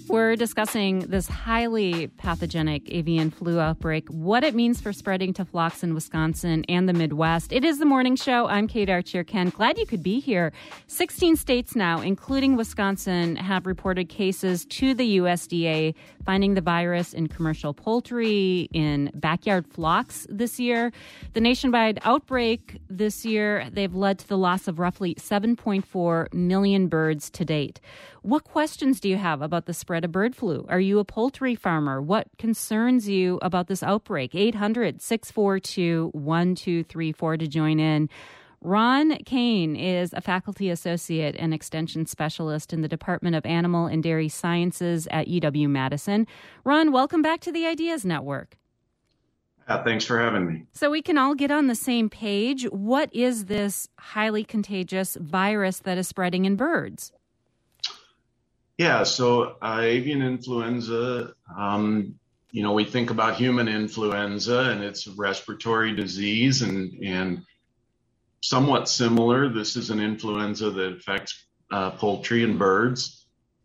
We're discussing this highly pathogenic avian flu outbreak, what it means for spreading to flocks in Wisconsin and the Midwest. It is the morning show. I'm Kate Archer-Ken. Glad you could be here. 16 states now, including Wisconsin, have reported cases to the USDA finding the virus in commercial poultry, in backyard flocks this year. The nationwide outbreak this year, they've led to the loss of roughly 7.4 million birds to date. What questions do you have about the spread of bird flu? Are you a poultry farmer? What concerns you about this outbreak? 800-642-1234 to join in. Ron Kane is a faculty associate and extension specialist in the Department of Animal and Dairy Sciences at UW-Madison. Ron, welcome back to the Ideas Network. Thanks for having me. So we can all get on the same page. What is this highly contagious virus that is spreading in birds? Yeah, so avian influenza, we think about human influenza and it's a respiratory disease and somewhat similar. This is an influenza that affects poultry and birds.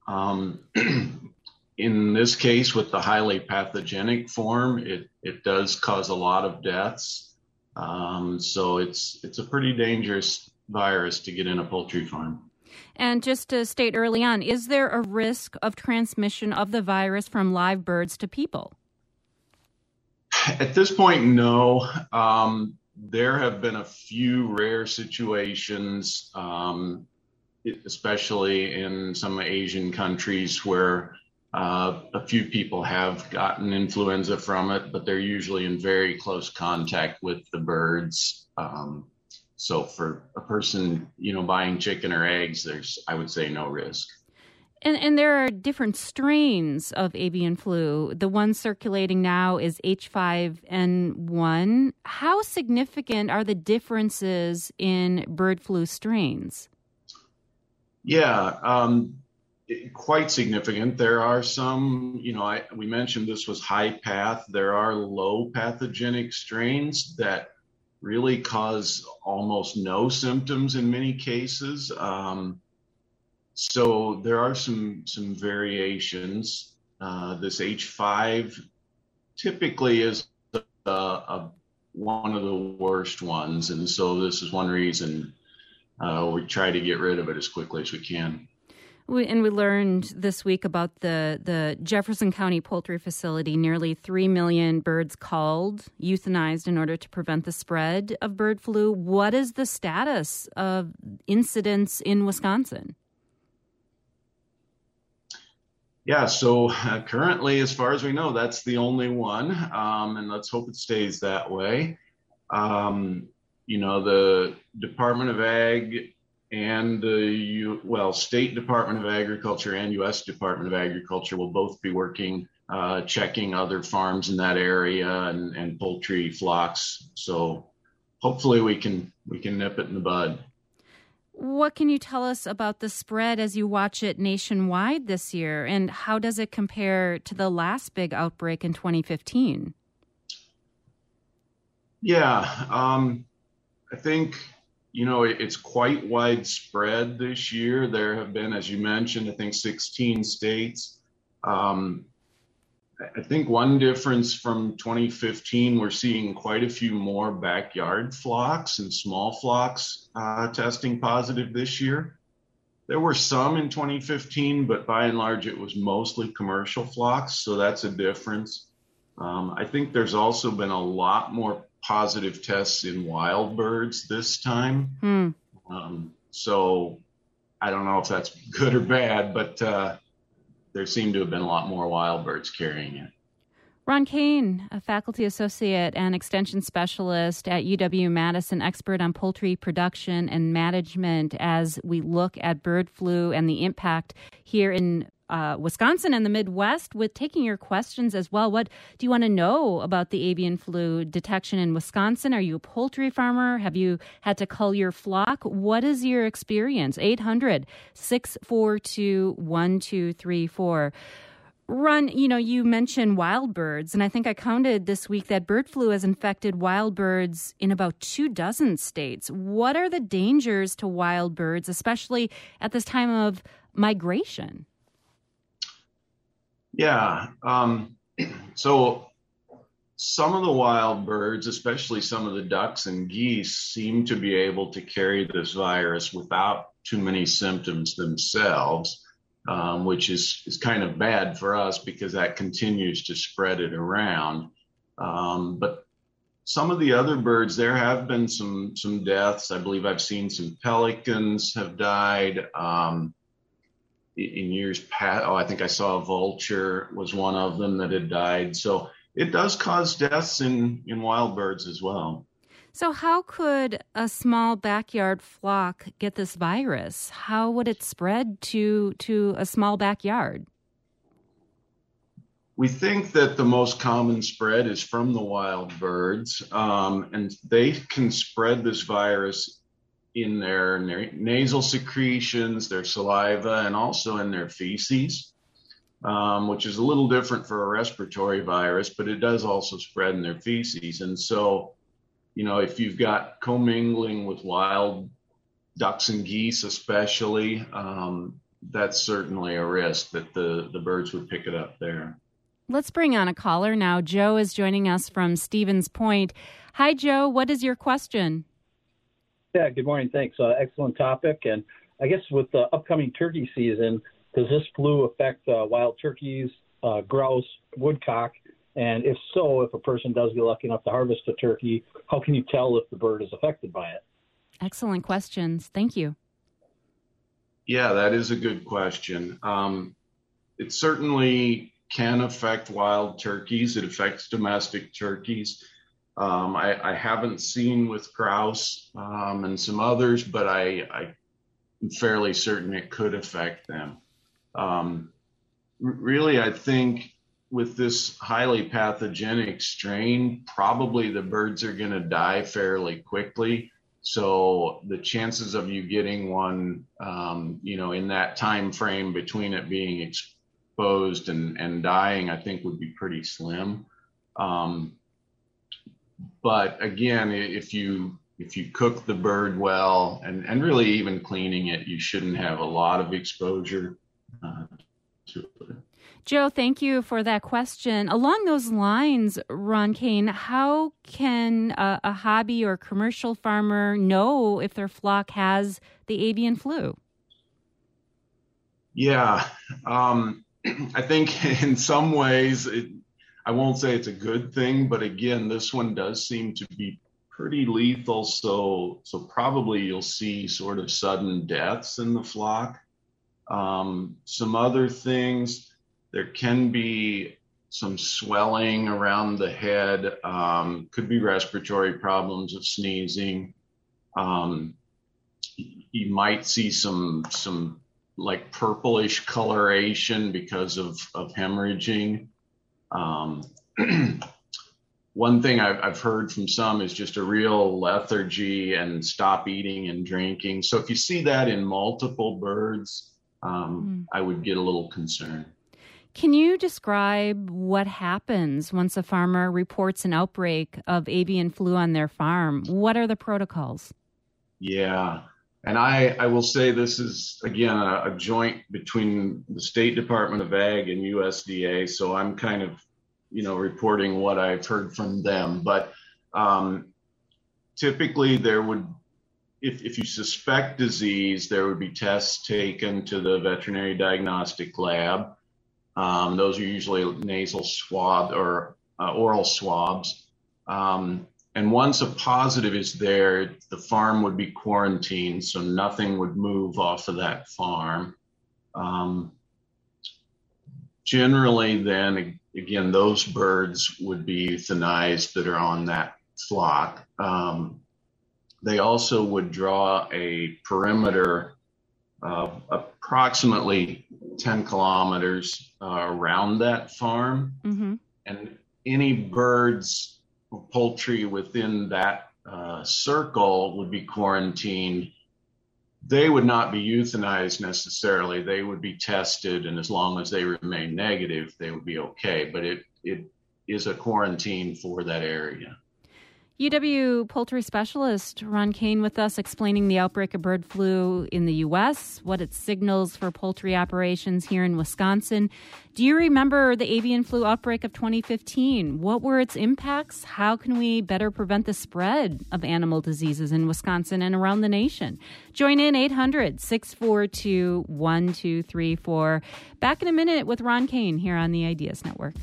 In this case, with the highly pathogenic form, it does cause a lot of deaths. So it's a pretty dangerous virus to get in a poultry farm. And just to state early on, is there a risk of transmission of the virus from live birds to people? At this point, no. There have been a few rare situations, especially in some Asian countries where a few people have gotten influenza from it, but they're usually in very close contact with the birds. So for a person, buying chicken or eggs, there's, I would say, no risk. And there are different strains of avian flu. The one circulating now is H5N1. How significant are the differences in bird flu strains? Yeah, quite significant. There are some, we mentioned this was high path. There are low pathogenic strains that really cause almost no symptoms in many cases. So there are some variations. This H5 typically is one of the worst ones. And so this is one reason we try to get rid of it as quickly as we can. We learned this week about the Jefferson County poultry facility, nearly 3 million birds culled, euthanized in order to prevent the spread of bird flu. What is the status of incidents in Wisconsin? Yeah, so currently, as far as we know, that's the only one, and let's hope it stays that way. The Department of Ag and the State Department of Agriculture and U.S. Department of Agriculture will both be working, checking other farms in that area and poultry flocks. So hopefully we can nip it in the bud. What can you tell us about the spread as you watch it nationwide this year, and how does it compare to the last big outbreak in 2015? Yeah, I think it's quite widespread this year. There have been, as you mentioned, I think 16 states. I think one difference from 2015, we're seeing quite a few more backyard flocks and small flocks testing positive this year. There were some in 2015, but by and large, it was mostly commercial flocks. So that's a difference. I think there's also been a lot more positive tests in wild birds this time. So I don't know if that's good or bad, but there seem to have been a lot more wild birds carrying it. Ron Kane, a faculty associate and extension specialist at UW-Madison, expert on poultry production and management as we look at bird flu and the impact here in Wisconsin and the Midwest, with taking your questions as well. What do you want to know about the avian flu detection in Wisconsin? Are you a poultry farmer? Have you had to cull your flock? What is your experience? 800-642-1234. Ron, you mentioned wild birds, and I think I counted this week that bird flu has infected wild birds in about 24 states. What are the dangers to wild birds, especially at this time of migration? Yeah. So some of the wild birds, especially some of the ducks and geese, seem to be able to carry this virus without too many symptoms themselves, which is kind of bad for us because that continues to spread it around. But some of the other birds, there have been some deaths. I believe I've seen some pelicans have died. In years past, I think I saw a vulture was one of them that had died. So it does cause deaths in wild birds as well. So how could a small backyard flock get this virus? How would it spread to a small backyard? We think that the most common spread is from the wild birds, and they can spread this virus in their nasal secretions, their saliva, and also in their feces, which is a little different for a respiratory virus, but it does also spread in their feces. And so, if you've got commingling with wild ducks and geese especially, that's certainly a risk that the birds would pick it up there. Let's bring on a caller now. Joe is joining us from Stevens Point. Hi, Joe. What is your question? Yeah, good morning. Thanks. Excellent topic. And I guess with the upcoming turkey season, does this flu affect wild turkeys, grouse, woodcock? And if so, if a person does get lucky enough to harvest a turkey, how can you tell if the bird is affected by it? Excellent questions. Thank you. Yeah, that is a good question. It certainly can affect wild turkeys. It affects domestic turkeys. I haven't seen with grouse and some others, but I'm fairly certain it could affect them. Really, I think with this highly pathogenic strain, probably the birds are going to die fairly quickly. So the chances of you getting one, in that time frame between it being exposed and dying, I think would be pretty slim. But again, if you cook the bird well and really even cleaning it, you shouldn't have a lot of exposure to it. Joe, thank you for that question. Along those lines, Ron Kane, how can a hobby or commercial farmer know if their flock has the avian flu? Yeah, I think in some ways, I won't say it's a good thing, but again, this one does seem to be pretty lethal. So probably you'll see sort of sudden deaths in the flock. Some other things, there can be some swelling around the head, could be respiratory problems of sneezing. You might see some like purplish coloration because of hemorrhaging. One thing I've heard from some is just a real lethargy and stop eating and drinking. So if you see that in multiple birds, I would get a little concerned. Can you describe what happens once a farmer reports an outbreak of avian flu on their farm? What are the protocols? Yeah. And I will say this is, again, a joint between the State Department of Ag and USDA. So I'm kind of, reporting what I've heard from them. But typically there would, if you suspect disease, there would be tests taken to the veterinary diagnostic lab. Those are usually nasal swab or oral swabs. And once a positive is there, the farm would be quarantined, so nothing would move off of that farm. Generally, then, again, those birds would be euthanized that are on that flock. They also would draw a perimeter of approximately 10 kilometers around that farm. Mm-hmm. And any birds, poultry within that circle would be quarantined. They would not be euthanized necessarily. They would be tested, and as long as they remain negative, they would be okay. But it is a quarantine for that area. UW poultry specialist Ron Kane with us explaining the outbreak of bird flu in the U.S., what it signals for poultry operations here in Wisconsin. Do you remember the avian flu outbreak of 2015? What were its impacts? How can we better prevent the spread of animal diseases in Wisconsin and around the nation? Join in 800-642-1234. Back in a minute with Ron Kane here on the Ideas Network.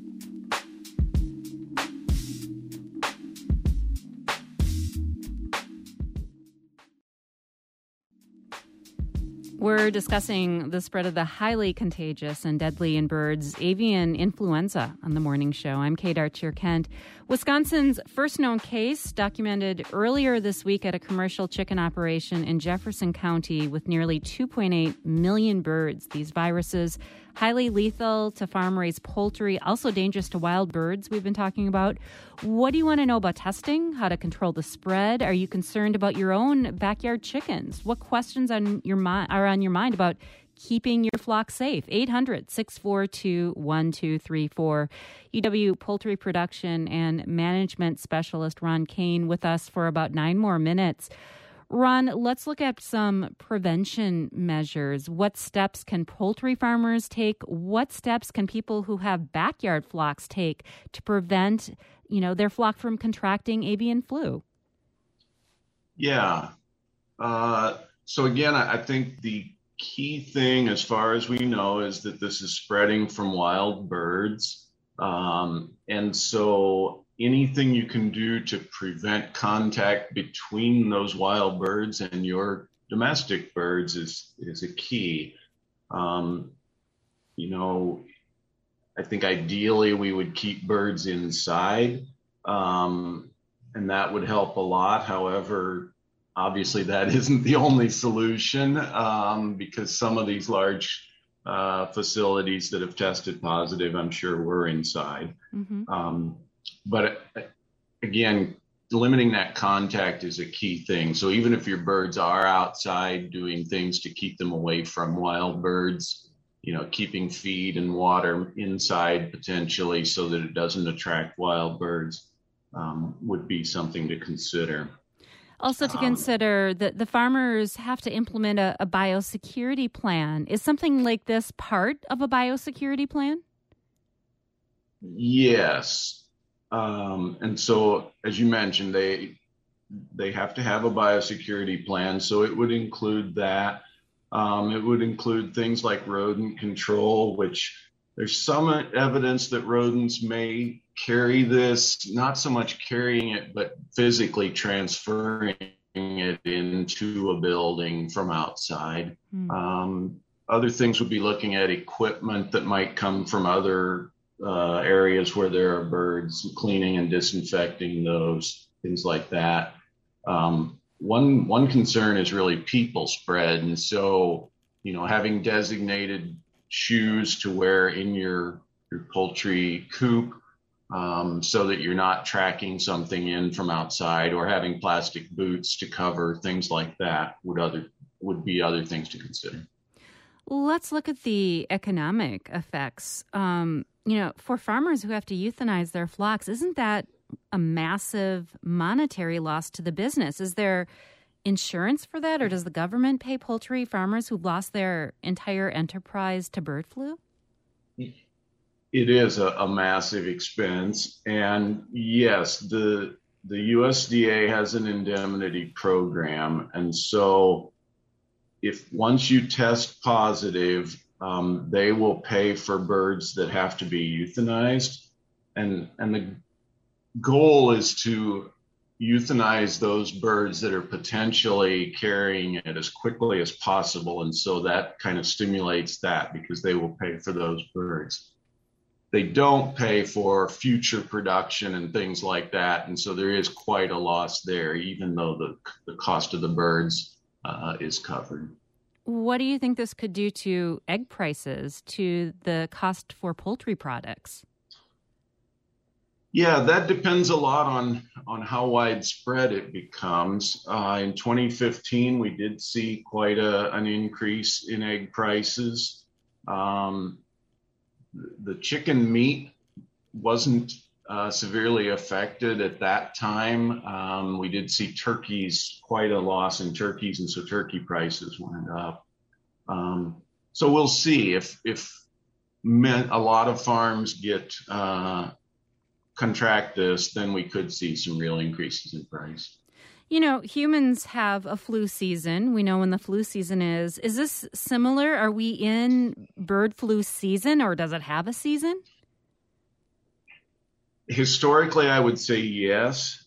We're discussing the spread of the highly contagious and deadly in birds, avian influenza, on the morning show. I'm Kate Archer-Kent. Wisconsin's first known case documented earlier this week at a commercial chicken operation in Jefferson County with nearly 2.8 million birds. These viruses, highly lethal to farm-raised poultry, also dangerous to wild birds we've been talking about. What do you want to know about testing? How to control the spread? Are you concerned about your own backyard chickens? What questions are on your mind about keeping your flock safe? 800-642-1234. UW Poultry Production and Management Specialist Ron Kane with us for about 9 more minutes. Ron, let's look at some prevention measures. What steps can poultry farmers take? What steps can people who have backyard flocks take to prevent, their flock from contracting avian flu? Yeah. So again, I think the key thing, as far as we know, is that this is spreading from wild birds. And so anything you can do to prevent contact between those wild birds and your domestic birds is a key. I think ideally we would keep birds inside, and that would help a lot. However, obviously that isn't the only solution, because some of these large facilities that have tested positive, I'm sure, were inside. Mm-hmm. But again, limiting that contact is a key thing. So even if your birds are outside doing things to keep them away from wild birds, keeping feed and water inside potentially so that it doesn't attract wild birds, would be something to consider. Also to consider that the farmers have to implement a biosecurity plan. Is something like this part of a biosecurity plan? Yes. And so, as you mentioned, they have to have a biosecurity plan. So it would include that. It would include things like rodent control, which there's some evidence that rodents may carry this, not so much carrying it, but physically transferring it into a building from outside. Other things would be looking at equipment that might come from other areas where there are birds, cleaning and disinfecting those, things like that. One concern is really people spread. And so, having designated shoes to wear in your poultry coop, so that you're not tracking something in from outside, or having plastic boots to cover, things like that would be other things to consider. Let's look at the economic effects. For farmers who have to euthanize their flocks, isn't that a massive monetary loss to the business? Is there insurance for that, or does the government pay poultry farmers who've lost their entire enterprise to bird flu? It is a massive expense. And yes, the USDA has an indemnity program. And so if once you test positive, they will pay for birds that have to be euthanized. And the goal is to euthanize those birds that are potentially carrying it as quickly as possible. And so that kind of stimulates that, because they will pay for those birds. They don't pay for future production and things like that. And so there is quite a loss there, even though the cost of the birds is covered. What do you think this could do to egg prices, to the cost for poultry products? Yeah, that depends a lot on how widespread it becomes. In 2015, we did see quite an increase in egg prices. The chicken meat wasn't severely affected at that time. We did see turkeys, quite a loss in turkeys, and so turkey prices went up. So we'll see if a lot of farms contract this, then we could see some real increases in price. You know, humans have a flu season. We know when the flu season is. Is this similar? Are we in bird flu season, or does it have a season? Historically, I would say yes.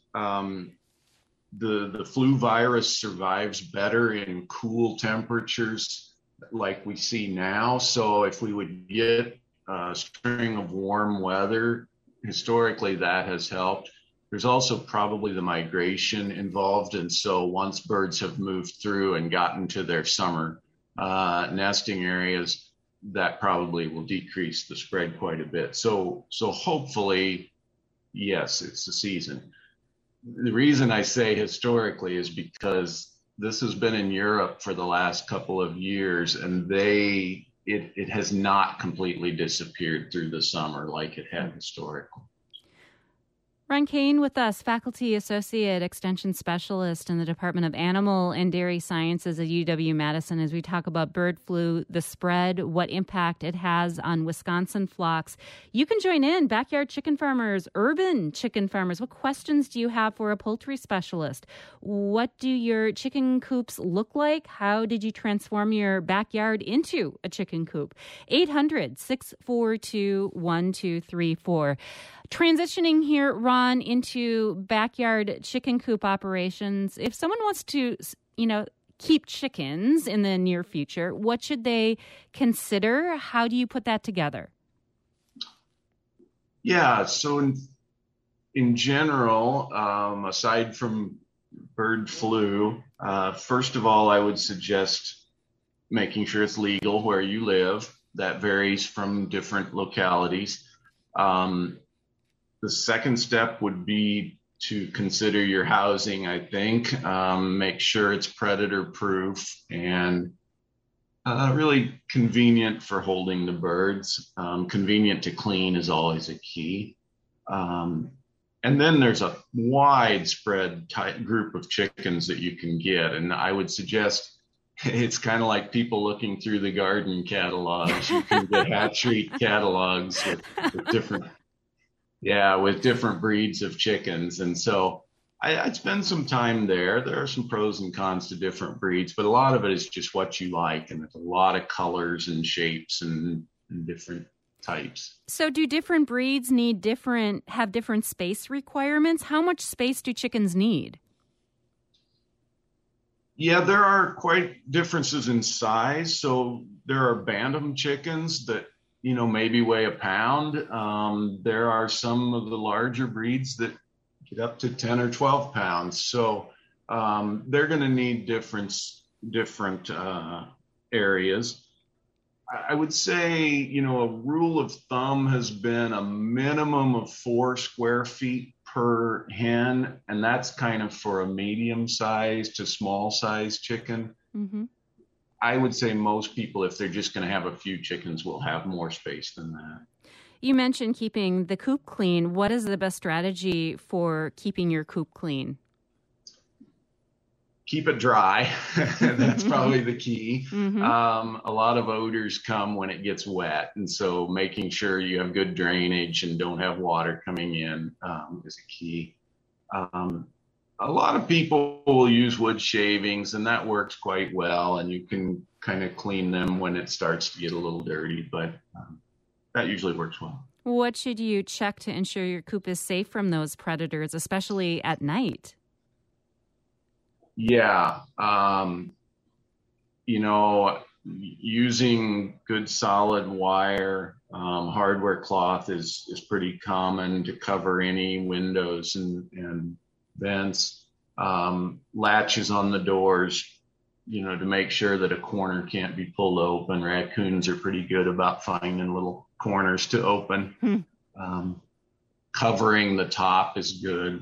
The flu virus survives better in cool temperatures like we see now. So if we would get a string of warm weather, historically that has helped. There's also probably the migration involved. And so once birds have moved through and gotten to their summer nesting areas, that probably will decrease the spread quite a bit. So hopefully, yes, it's the season. The reason I say historically is because this has been in Europe for the last couple of years, and it has not completely disappeared through the summer like it had historically. Ron Kane with us, Faculty Associate Extension Specialist in the Department of Animal and Dairy Sciences at UW-Madison, as we talk about bird flu, the spread, what impact it has on Wisconsin flocks. You can join in, backyard chicken farmers, urban chicken farmers. What questions do you have for a poultry specialist? What do your chicken coops look like? How did you transform your backyard into a chicken coop? 800-642-1234. Transitioning here, Ron, into backyard chicken coop operations. If someone wants to, keep chickens in the near future, what should they consider? How do you put that together? Yeah, so in general, aside from bird flu, first of all, I would suggest making sure it's legal where you live. That varies from different localities. The second step would be to consider your housing, I think. Make sure it's predator proof and really convenient for holding the birds. Convenient to clean is always a key. And then there's a widespread group of chickens that you can get. And I would suggest it's kind of like people looking through the garden catalogs. You can get hatchery catalogs with different breeds of chickens. And so I'd spend some time there. There are some pros and cons to different breeds, but a lot of it is just what you like. And there's a lot of colors and shapes and different types. So do different breeds have different space requirements? How much space do chickens need? Yeah, there are quite differences in size. So there are bantam chickens that maybe weigh a pound. There are some of the larger breeds that get up to 10 or 12 pounds. So they're going to need different areas. I would say, a rule of thumb has been a minimum of 4 square feet per hen, and that's kind of for a medium-sized to small-sized chicken. Mm-hmm. I would say most people, if they're just going to have a few chickens, will have more space than that. You mentioned keeping the coop clean. What is the best strategy for keeping your coop clean? Keep it dry. That's probably the key. Mm-hmm. A lot of odors come when it gets wet. And so making sure you have good drainage and don't have water coming in is a key. A lot of people will use wood shavings, and that works quite well. And you can kind of clean them when it starts to get a little dirty, but that usually works well. What should you check to ensure your coop is safe from those predators, especially at night? Yeah. Using good solid wire, hardware cloth is pretty common to cover any windows and vents, latches on the doors, to make sure that a corner can't be pulled open. Raccoons are pretty good about finding little corners to open. Covering the top is good,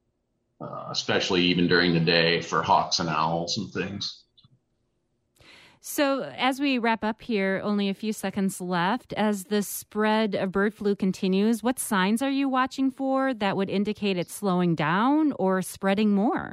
especially even during the day for hawks and owls and things. So as we wrap up here, only a few seconds left. As the spread of bird flu continues, what signs are you watching for that would indicate it's slowing down or spreading more?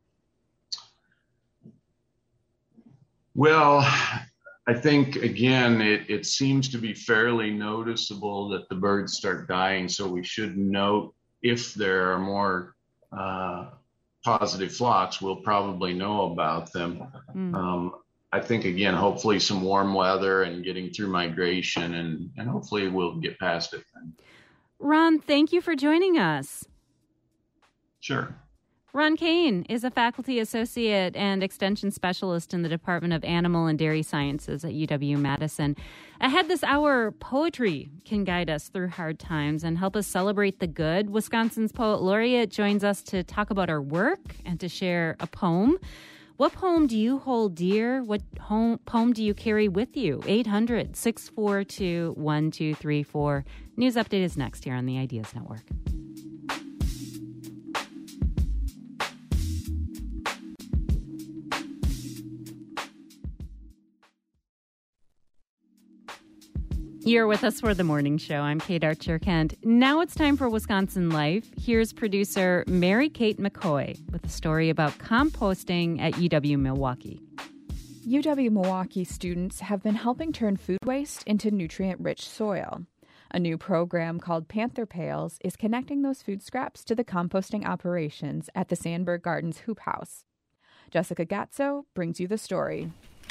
Well, I think, again, it seems to be fairly noticeable that the birds start dying, so we should note if there are more positive flocks, we'll probably know about them. I think, again, hopefully some warm weather and getting through migration, and hopefully we'll get past it then. Ron, thank you for joining us. Sure. Ron Kane is a faculty associate and extension specialist in the Department of Animal and Dairy Sciences at UW-Madison. Ahead this hour, poetry can guide us through hard times and help us celebrate the good. Wisconsin's poet laureate joins us to talk about her work and to share a poem. What poem do you hold dear? What poem do you carry with you? 800-642-1234. News Update is next here on the Ideas Network. You're with us for the morning show. I'm Kate Archer-Kent. Now it's time for Wisconsin Life. Here's producer Mary Kate McCoy with a story about composting at UW-Milwaukee. UW-Milwaukee students have been helping turn food waste into nutrient-rich soil. A new program called Panther Pails is connecting those food scraps to the composting operations at the Sandberg Gardens Hoop House. Jessica Gatzo brings you the story.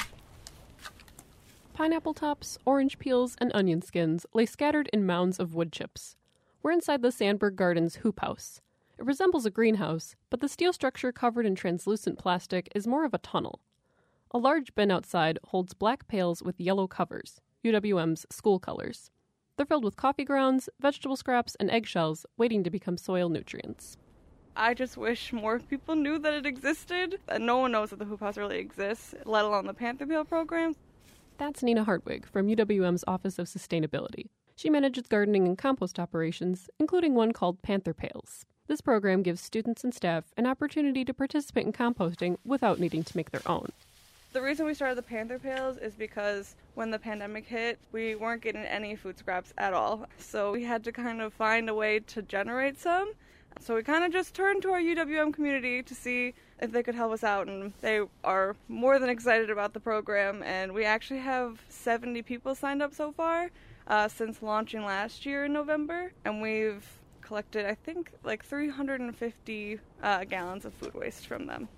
Pineapple tops, orange peels, and onion skins lay scattered in mounds of wood chips. We're inside the Sandberg Gardens Hoop House. It resembles a greenhouse, but the steel structure covered in translucent plastic is more of a tunnel. A large bin outside holds black pails with yellow covers, UWM's school colors. They're filled with coffee grounds, vegetable scraps, and eggshells waiting to become soil nutrients. I just wish more people knew that it existed. No one knows that the Hoop House really exists, let alone the Panther Pail program. That's Nina Hartwig from UWM's Office of Sustainability. She manages gardening and compost operations, including one called Panther Pails. This program gives students and staff an opportunity to participate in composting without needing to make their own. The reason we started the Panther Pails is because when the pandemic hit, we weren't getting any food scraps at all. So we had to kind of find a way to generate some. So we kind of just turned to our UWM community to see if they could help us out, and they are more than excited about the program, and we actually have 70 people signed up so far since launching last year in November, and we've collected, I think, like 350 gallons of food waste from them.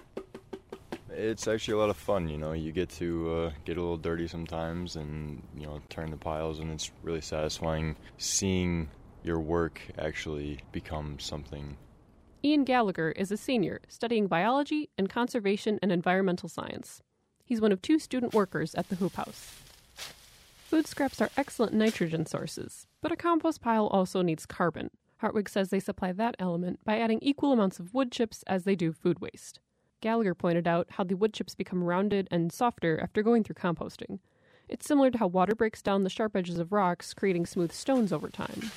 It's actually a lot of fun, you get to get a little dirty sometimes and, turn the piles, and it's really satisfying seeing your work actually becomes something. Ian Gallagher is a senior studying biology and conservation and environmental science. He's one of 2 student workers at the Hoop House. Food scraps are excellent nitrogen sources, but a compost pile also needs carbon. Hartwig says they supply that element by adding equal amounts of wood chips as they do food waste. Gallagher pointed out how the wood chips become rounded and softer after going through composting. It's similar to how water breaks down the sharp edges of rocks, creating smooth stones over time.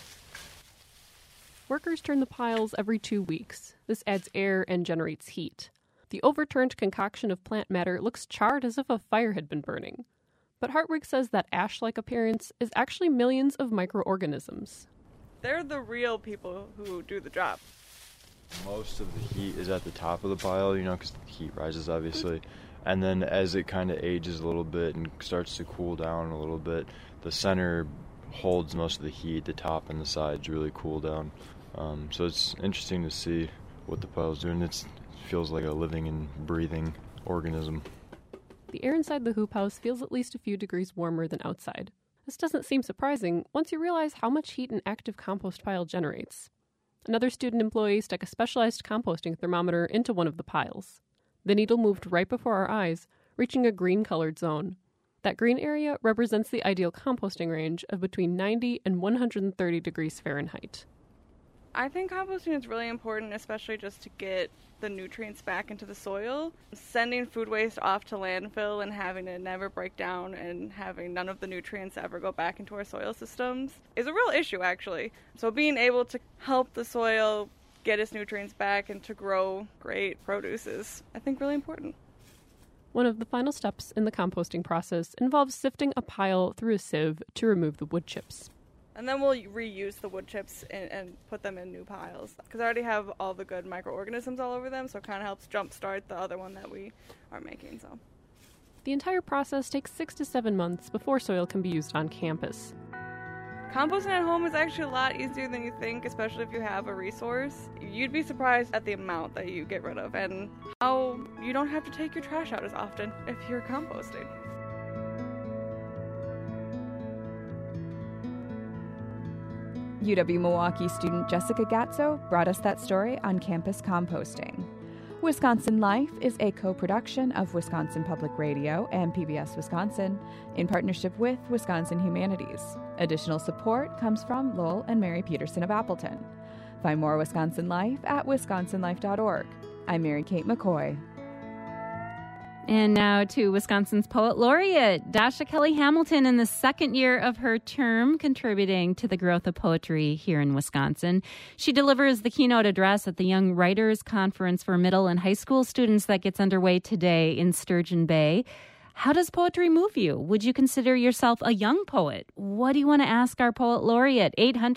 Workers turn the piles every 2 weeks. This adds air and generates heat. The overturned concoction of plant matter looks charred as if a fire had been burning. But Hartwig says that ash-like appearance is actually millions of microorganisms. They're the real people who do the job. Most of the heat is at the top of the pile, because the heat rises, obviously. And then as it kind of ages a little bit and starts to cool down a little bit, the center holds most of the heat. The top and the sides really cool down. So it's interesting to see what the pile's doing. It feels like a living and breathing organism. The air inside the Hoop House feels at least a few degrees warmer than outside. This doesn't seem surprising once you realize how much heat an active compost pile generates. Another student employee stuck a specialized composting thermometer into one of the piles. The needle moved right before our eyes, reaching a green-colored zone. That green area represents the ideal composting range of between 90 and 130 degrees Fahrenheit. I think composting is really important, especially just to get the nutrients back into the soil. Sending food waste off to landfill and having it never break down and having none of the nutrients ever go back into our soil systems is a real issue, actually. So being able to help the soil get its nutrients back and to grow great produce is, I think, really important. One of the final steps in the composting process involves sifting a pile through a sieve to remove the wood chips. And then we'll reuse the wood chips and put them in new piles. Because I already have all the good microorganisms all over them, so it kind of helps jumpstart the other one that we are making. So the entire process takes 6 to 7 months before soil can be used on campus. Composting at home is actually a lot easier than you think, especially if you have a resource. You'd be surprised at the amount that you get rid of and how you don't have to take your trash out as often if you're composting. UW-Milwaukee student Jessica Gatzo brought us that story on campus composting. Wisconsin Life is a co-production of Wisconsin Public Radio and PBS Wisconsin in partnership with Wisconsin Humanities. Additional support comes from Lowell and Mary Peterson of Appleton. Find more Wisconsin Life at wisconsinlife.org. I'm Mary Kate McCoy. And now to Wisconsin's Poet Laureate, Dasha Kelly Hamilton, in the second year of her term, contributing to the growth of poetry here in Wisconsin. She delivers the keynote address at the Young Writers Conference for middle and high school students that gets underway today in Sturgeon Bay. How does poetry move you? Would you consider yourself a young poet? What do you want to ask our Poet Laureate?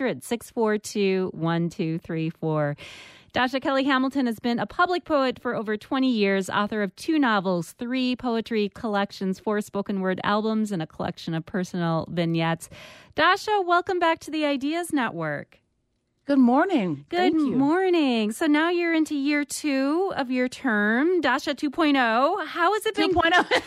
800-642-1234. Dasha Kelly Hamilton has been a public poet for over 20 years, author of 2 novels, 3 poetry collections, 4 spoken word albums, and a collection of personal vignettes. Dasha, welcome back to the Ideas Network. Good morning. Good morning. So now you're into year 2 of your term, Dasha 2.0. How has it been? 2.0.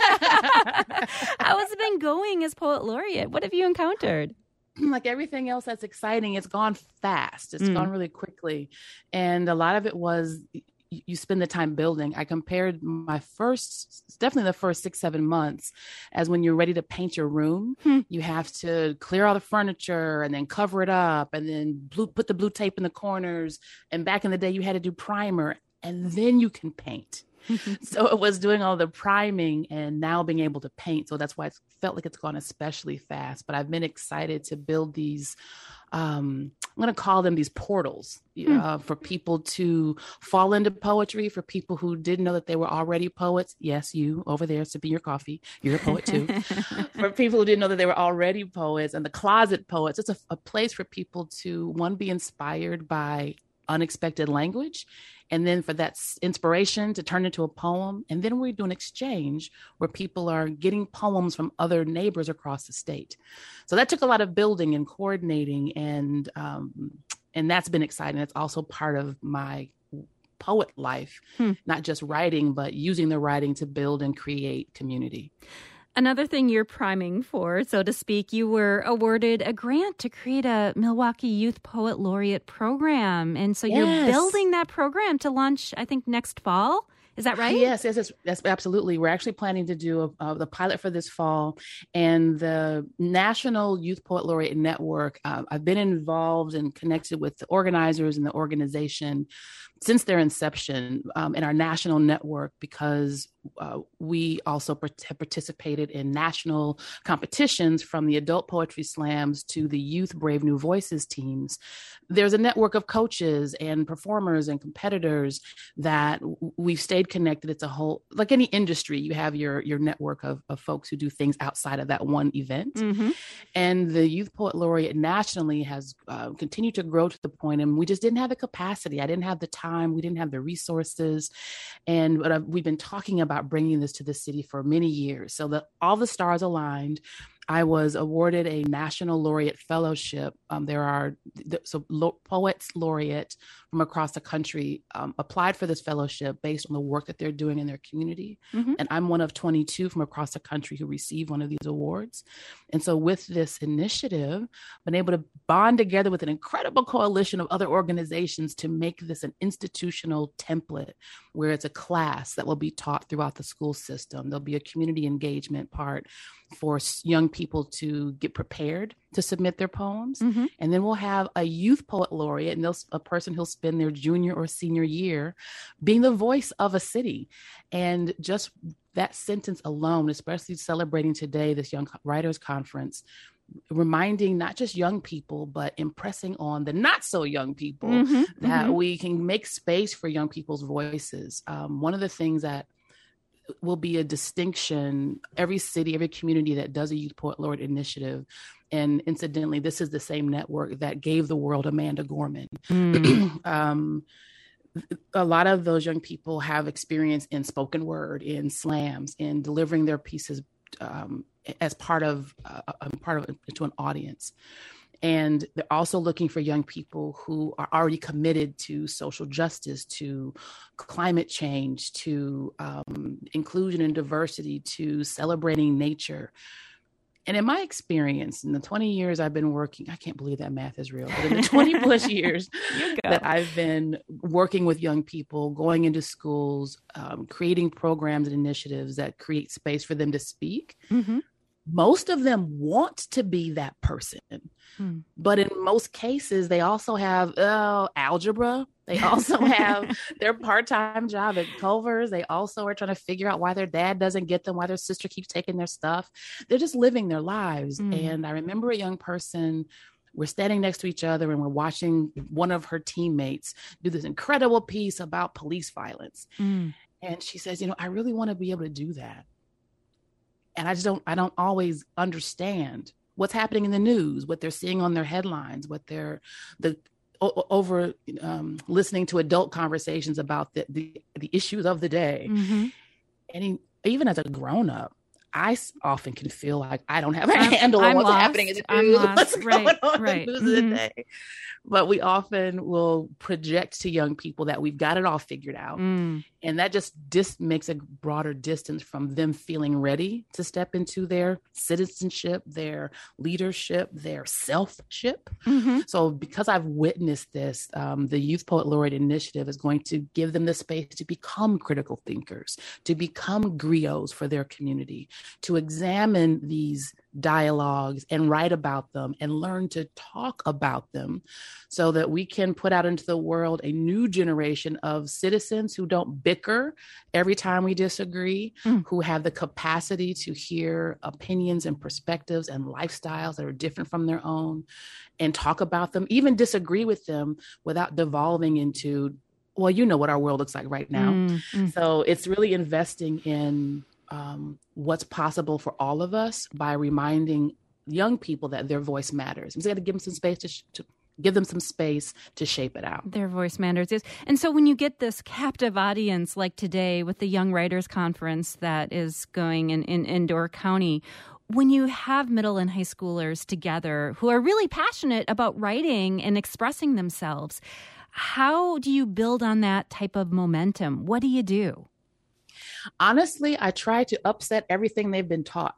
How has it been going as Poet Laureate? What have you encountered? Like everything else that's exciting, it's gone fast. It's gone really quickly. And a lot of it was you spend the time building. I compared definitely the first 6-7 months as when you're ready to paint your room. You have to clear all the furniture and then cover it up and then put the blue tape in the corners. And back in the day, you had to do primer and then you can paint. So it was doing all the priming and now being able to paint. So that's why it felt like it's gone especially fast. But I've been excited to build these, I'm going to call them these portals for people to fall into poetry, for people who didn't know that they were already poets. Yes, you over there sipping your coffee, you're a poet too. For people who didn't know that they were already poets, and the closet poets, it's a place for people to, one, be inspired by unexpected language, and then for that inspiration to turn into a poem. And then we do an exchange where people are getting poems from other neighbors across the state. So that took a lot of building and coordinating, and that's been exciting. It's also part of my poet life, not just writing, but using the writing to build and create community. Another thing you're priming for, so to speak, you were awarded a grant to create a Milwaukee Youth Poet Laureate program. And so you're building that program to launch, I think, next fall. Is that right? Yes, that's absolutely. We're actually planning to do the pilot for this fall, and the National Youth Poet Laureate Network. I've been involved and connected with the organizers and the organization since their inception in our national network, because we also have participated in national competitions, from the adult poetry slams to the youth Brave New Voices teams. There's a network of coaches and performers and competitors that we've stayed connected. It's a whole, like any industry, you have your network of folks who do things outside of that one event. And the Youth Poet Laureate nationally has continued to grow to the point, and we just didn't have the capacity. I didn't have the time. We didn't have the resources. And we've been talking about bringing this to the city for many years. So that all the stars aligned. I was awarded a National Laureate Fellowship. Poets laureate from across the country applied for this fellowship based on the work that they're doing in their community. And I'm one of 22 from across the country who received one of these awards. And so with this initiative, I've been able to bond together with an incredible coalition of other organizations to make this an institutional template where it's a class that will be taught throughout the school system. There'll be a community engagement part for young people to get prepared to submit their poems. And then we'll have a youth poet laureate, and a person who'll spend their junior or senior year being the voice of a city. And just that sentence alone, especially celebrating today, this Young Writers Conference, reminding not just young people, but impressing on the not so young people that we can make space for young people's voices. One of the things that will be a distinction. Every city, every community that does a Youth Poet Laureate initiative. And incidentally, this is the same network that gave the world Amanda Gorman. A lot of those young people have experience in spoken word, in slams, in delivering their pieces as part of to an audience. And they're also looking for young people who are already committed to social justice, to climate change, to inclusion and diversity, to celebrating nature. And in my experience, in the 20 years I've been working, I can't believe that math is real, but in the 20 plus years that I've been working with young people, going into schools, creating programs and initiatives that create space for them to speak, most of them want to be that person. But in most cases, they also have algebra. They also have their part-time job at Culver's. They also are trying to figure out why their dad doesn't get them, why their sister keeps taking their stuff. They're just living their lives. And I remember a young person, we're standing next to each other and we're watching one of her teammates do this incredible piece about police violence. And she says, I really want to be able to do that. And I don't always understand what's happening in the news, what they're seeing on their headlines, what they're listening to adult conversations about the issues of the day. And even as a grown up, I often can feel like I don't have a handle on what's happening in the news, what's going on in the news of the day. But we often will project to young people that we've got it all figured out. And that just makes a broader distance from them feeling ready to step into their citizenship, their leadership, their self-ship. So because I've witnessed this, the Youth Poet Laureate Initiative is going to give them the space to become critical thinkers, to become griots for their community, to examine these dialogues and write about them and learn to talk about them so that we can put out into the world a new generation of citizens who don't bicker every time we disagree, who have the capacity to hear opinions and perspectives and lifestyles that are different from their own and talk about them, even disagree with them without devolving into, well, you know what our world looks like right now. So it's really investing in what's possible for all of us by reminding young people that their voice matters. We've got to give them some space to give them some space to shape it out. Their voice matters. Yes. And so when you get this captive audience like today with the Young Writers Conference that is going in Door County, when you have middle and high schoolers together who are really passionate about writing and expressing themselves, how do you build on that type of momentum? What do you do? Honestly, I try to upset everything they've been taught.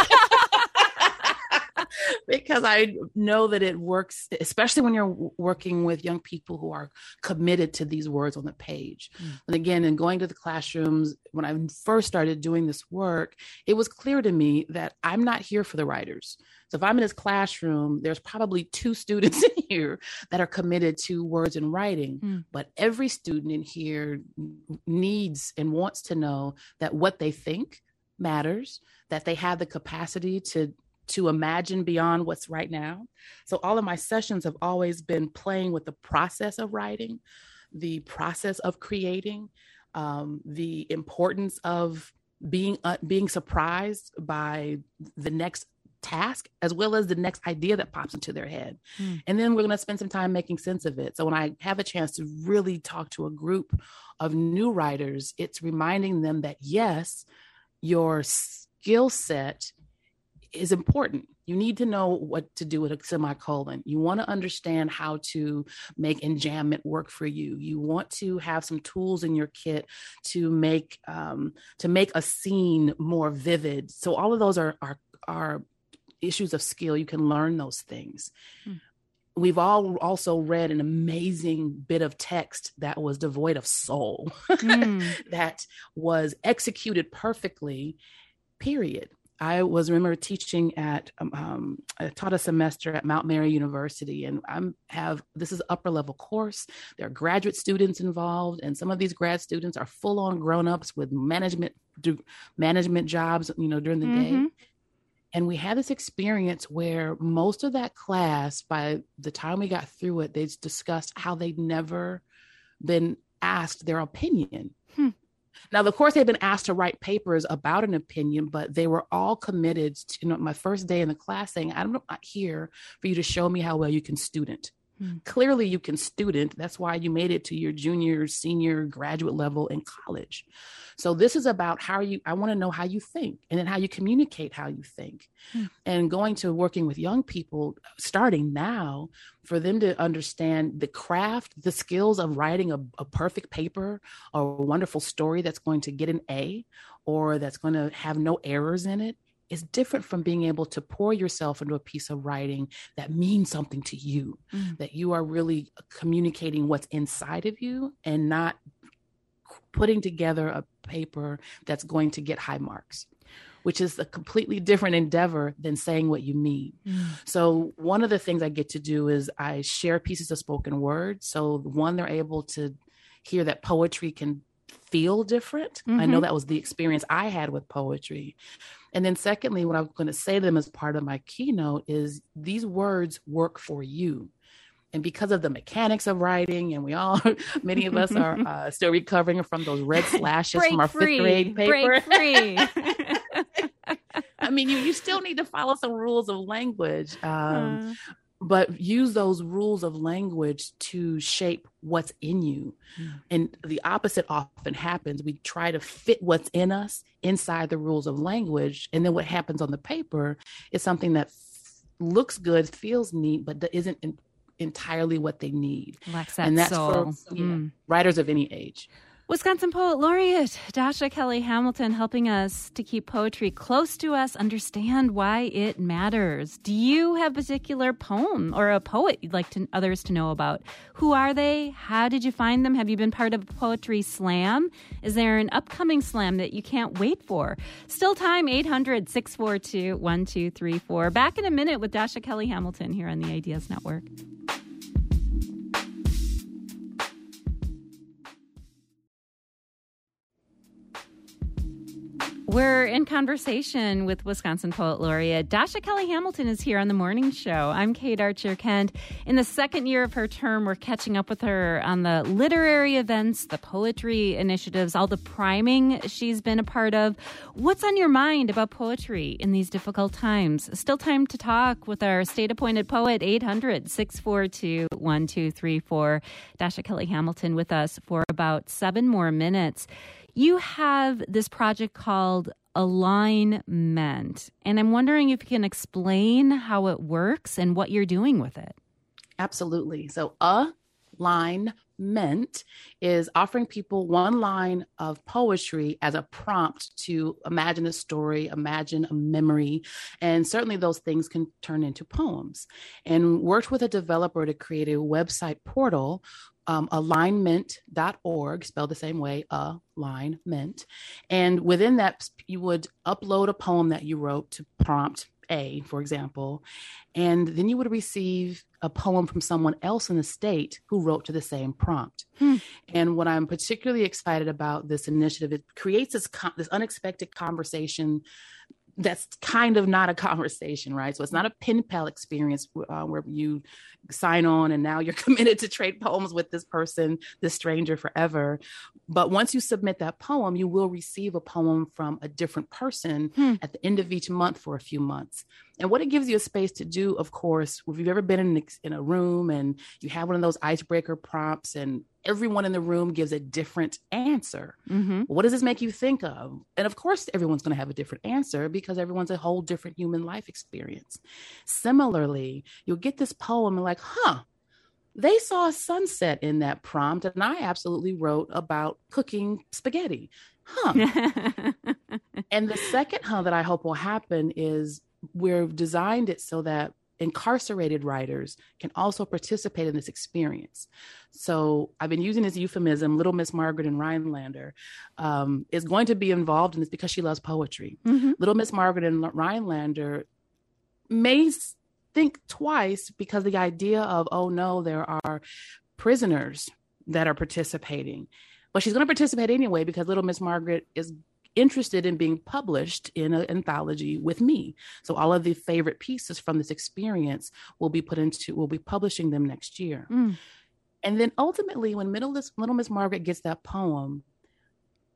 Because I know that it works, especially when you're working with young people who are committed to these words on the page. And again, in going to the classrooms, when I first started doing this work, it was clear to me that I'm not here for the writers. So if I'm in this classroom, there's probably 2 students in here that are committed to words and writing, but every student in here needs and wants to know that what they think matters, that they have the capacity to imagine beyond what's right now. So all of my sessions have always been playing with the process of writing, the process of creating, the importance of being surprised by the next task, as well as the next idea that pops into their head. And then we're going to spend some time making sense of it. So when I have a chance to really talk to a group of new writers, it's reminding them that, yes, your skill set is important. You need to know what to do with a semicolon. You want to understand how to make enjambment work for you. You want to have some tools in your kit to make a scene more vivid. So all of those are issues of skill. You can learn those things. We've all also read an amazing bit of text that was devoid of soul, that was executed perfectly, period. I remember teaching I taught a semester at Mount Mary University, and this is an upper level course. There are graduate students involved, and some of these grad students are full on grown-ups with management jobs, during the day. And we had this experience where most of that class, by the time we got through it, they discussed how they'd never been asked their opinion. Now, of course, they've been asked to write papers about an opinion, but they were all committed to, my first day in the class saying, I'm not here for you to show me how well you can student. Clearly you can student. That's why you made it to your junior, senior, graduate level in college. So this is about I want to know how you think and then how you communicate how you think. And going to working with young people starting now for them to understand the craft, the skills of writing a perfect paper or a wonderful story that's going to get an A or that's going to have no errors in it. Is different from being able to pour yourself into a piece of writing that means something to you, that you are really communicating what's inside of you and not putting together a paper that's going to get high marks, which is a completely different endeavor than saying what you mean. So one of the things I get to do is I share pieces of spoken word. So one, they're able to hear that poetry can feel different. I know that was the experience I had with poetry. And then secondly, what I'm going to say to them as part of my keynote is these words work for you. And because of the mechanics of writing, and many of us are still recovering from those red slashes from our fifth grade paper. Break free. I mean, you still need to follow some rules of language. But use those rules of language to shape what's in you. And the opposite often happens. We try to fit what's in us inside the rules of language. And then what happens on the paper is something that looks good, feels neat, but that isn't entirely what they need. Lacks that and that's soul. for writers of any age. Wisconsin Poet Laureate Dasha Kelly Hamilton helping us to keep poetry close to us, understand why it matters. Do you have a particular poem or a poet you'd like others to know about? Who are they? How did you find them? Have you been part of a poetry slam? Is there an upcoming slam that you can't wait for? Still time, 800-642-1234. Back in a minute with Dasha Kelly Hamilton here on the Ideas Network. We're in conversation with Wisconsin Poet Laureate Dasha Kelly Hamilton is here on the morning show. I'm Kate Archer-Kent. In the second year of her term, we're catching up with her on the literary events, the poetry initiatives, all the priming she's been a part of. What's on your mind about poetry in these difficult times? Still time to talk with our state-appointed poet, 800-642-1234. Dasha Kelly Hamilton with us for about 7 more minutes. You have this project called Alignment, and I'm wondering if you can explain how it works and what you're doing with it. Absolutely. So Alignment is offering people one line of poetry as a prompt to imagine a story, imagine a memory, and certainly those things can turn into poems. And worked with a developer to create a website portal, alignment.org, spelled the same way, alignment. And within that, you would upload a poem that you wrote to prompt A, for example, and then you would receive a poem from someone else in the state who wrote to the same prompt. And what I'm particularly excited about this initiative, it creates this unexpected conversation that's kind of not a conversation, right? So it's not a pen pal experience where you sign on and now you're committed to trade poems with this person, this stranger forever. But once you submit that poem, you will receive a poem from a different person at the end of each month for a few months. And what it gives you a space to do, of course, if you've ever been in a room and you have one of those icebreaker prompts and everyone in the room gives a different answer. What does this make you think of? And of course, everyone's going to have a different answer because everyone's a whole different human life experience. Similarly, you'll get this poem and like, they saw a sunset in that prompt. And I absolutely wrote about cooking spaghetti. And the second that I hope will happen is we've designed it so that incarcerated writers can also participate in this experience. So I've been using this euphemism, Little Miss Margaret in Rhinelander is going to be involved in this because she loves poetry. Little Miss Margaret in Rhinelander may think twice because the idea of, oh no, there are prisoners that are participating. But she's going to participate anyway because Little Miss Margaret is interested in being published in an anthology with me. So all of the favorite pieces from this experience we'll be publishing them next year. And then ultimately, when Little Miss Margaret gets that poem,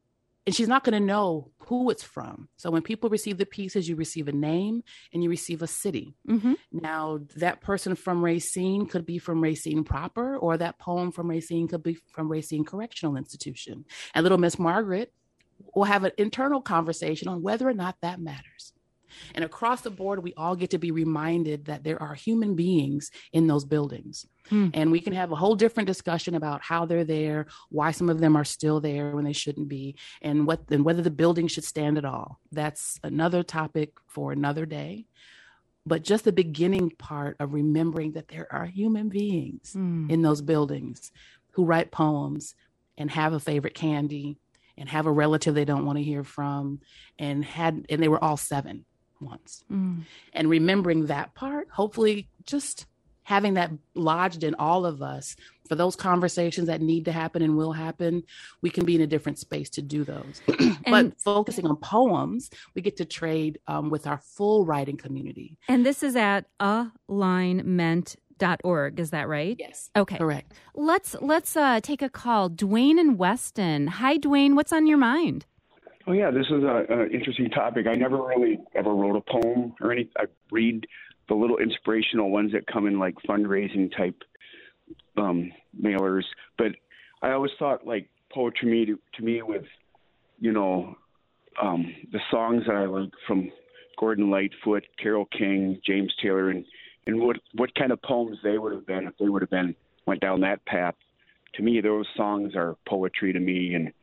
and she's not going to know who it's from. So when people receive the pieces, you receive a name and you receive a city. Mm-hmm. Now, that person from Racine could be from Racine proper, or that poem from Racine could be from Racine Correctional Institution. And little Miss Margaret will have an internal conversation on whether or not that matters. And across the board, we all get to be reminded that there are human beings in those buildings. And we can have a whole different discussion about how they're there, why some of them are still there when they shouldn't be, and whether the building should stand at all. That's another topic for another day. But just the beginning part of remembering that there are human beings in those buildings who write poems and have a favorite candy and have a relative they don't want to hear from, and they were all 7 once. And remembering that part, hopefully just having that lodged in all of us for those conversations that need to happen and will happen, we can be in a different space to do those. But focusing on poems, we get to trade with our full writing community. And this is at alignment.org, is that right? Yes. Okay. Correct. Let's take a call. Dwayne in Weston. Hi, Dwayne. What's on your mind? Oh, yeah, this is an interesting topic. I never really ever wrote a poem or anything. I read the little inspirational ones that come in like fundraising type mailers. But I always thought like poetry to me with, the songs that I like from Gordon Lightfoot, Carole King, James Taylor, and what kind of poems they would have been if they would have went down that path. To me, those songs are poetry to me, and,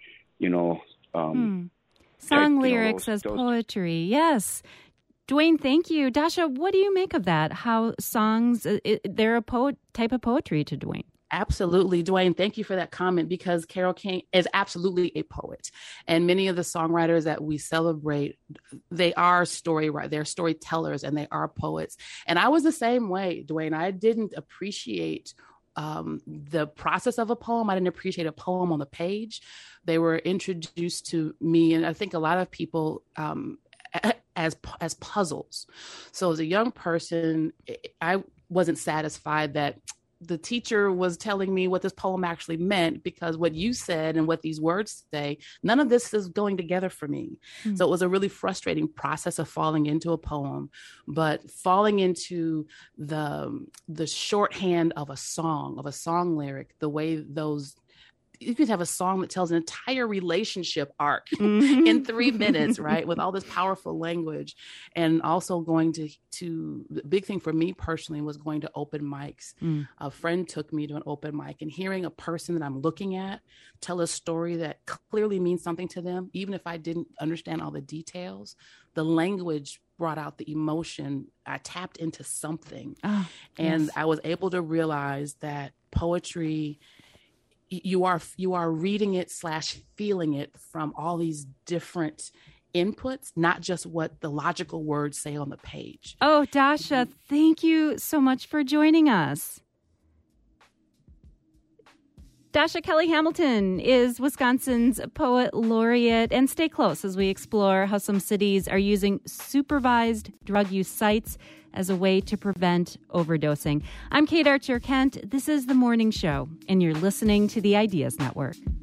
Song lyrics as poetry. Yes. Dwayne, thank you. Dasha, what do you make of that? How songs, they're a type of poetry to Dwayne. Absolutely. Dwayne, thank you for that comment, because Carole King is absolutely a poet. And many of the songwriters that we celebrate, they are they're storytellers, and they are poets. And I was the same way, Dwayne. I didn't appreciate the process of a poem. I didn't appreciate a poem on the page. They were introduced to me, and I think a lot of people, as puzzles. So as a young person, I wasn't satisfied that the teacher was telling me what this poem actually meant, because what you said and what these words say, none of this is going together for me. So it was a really frustrating process of falling into a poem, but falling into the shorthand of a song lyric, the way you could have a song that tells an entire relationship arc in 3 minutes, right? With all this powerful language. And also going to the big thing for me personally was going to open mics. A friend took me to an open mic, and hearing a person that I'm looking at tell a story that clearly means something to them, even if I didn't understand all the details, the language brought out the emotion. I tapped into something. And I was able to realize that poetry, you are reading it / feeling it from all these different inputs, not just what the logical words say on the page. Oh, Dasha, thank you so much for joining us. Dasha Kelly Hamilton is Wisconsin's Poet Laureate. And stay close as we explore how some cities are using supervised drug use sites as a way to prevent overdosing. I'm Kate Archer Kent. This is The Morning Show, and you're listening to the Ideas Network.